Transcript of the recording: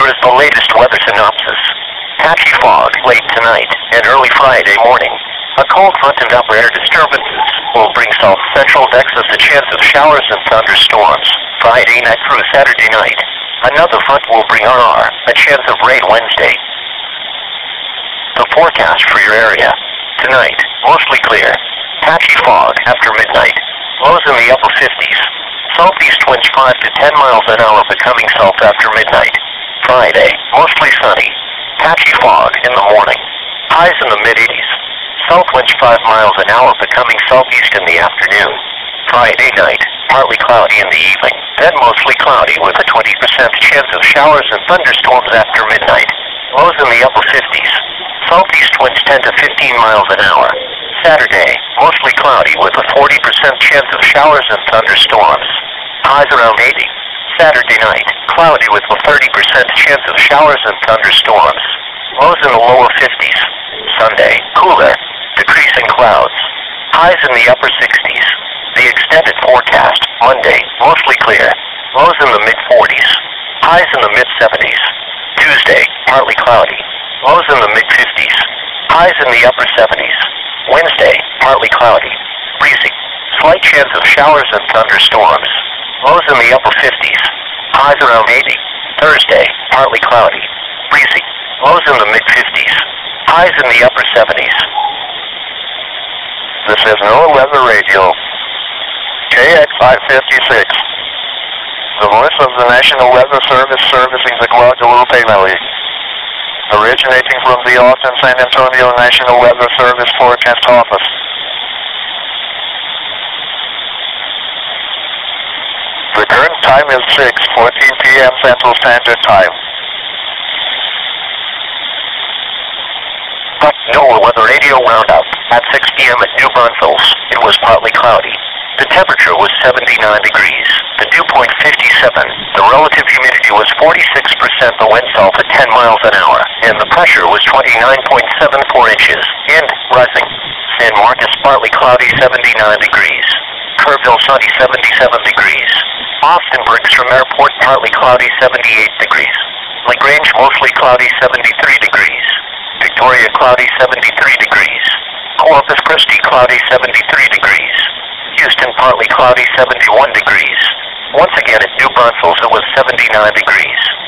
Here is the latest weather synopsis. Patchy fog late tonight and early Friday morning. A cold front and upper air disturbances will bring south central Texas a chance of showers and thunderstorms Friday night through Saturday night. Another front will bring a chance of rain Wednesday. The forecast for your area. Tonight, mostly clear. Patchy fog after midnight. Lows in the upper 50s. Southeast winds 5 to 10 miles an hour becoming south after midnight. Friday, mostly sunny. Patchy fog in the morning. Highs in the mid-80s. South winds 5 miles an hour becoming southeast in the afternoon. Friday night, partly cloudy in the evening, then mostly cloudy with a 20% chance of showers and thunderstorms after midnight. Lows in the upper 50s. Southeast winds 10 to 15 miles an hour. Saturday, mostly cloudy with a 40% chance of showers and thunderstorms. Highs around 80. Saturday night, cloudy with a 30% chance of showers and thunderstorms. Lows in the lower 50s. Sunday, cooler, decreasing clouds. Highs in the upper 60s. The extended forecast, Monday, mostly clear. Lows in the mid-40s. Highs in the mid-70s. Tuesday, partly cloudy. Lows in the mid-50s. Highs in the upper 70s. Wednesday, partly cloudy. Breezy. Slight chance of showers and thunderstorms. Lows in the upper 50s. Highs around 80. Thursday, partly cloudy. Breezy. Lows in the mid-50s. Highs in the upper 70s. This is NOAA Weather Radio. KX 556. The voice of the National Weather Service servicing the Guadalupe Valley. Originating from the Austin San Antonio National Weather Service Forecast Office. The current time is 6:14 p.m. Central Standard Time. NOAA Weather Radio Roundup. At 6 p.m. at New Braunfels, it was partly cloudy. The temperature was 79 degrees. The dew point 57. The relative humidity was 46%. The wind south at 10 miles an hour. And the pressure was 29.74 inches. And rising. San Marcos partly cloudy 79 degrees. Kerrville sunny 77 degrees. Austin Bergstrom Airport partly cloudy 78 degrees. LaGrange mostly cloudy 73 degrees. Victoria cloudy 73 degrees. Corpus Christi cloudy 73 degrees. Houston partly cloudy 71 degrees. Once again at New Braunfels it was 79 degrees.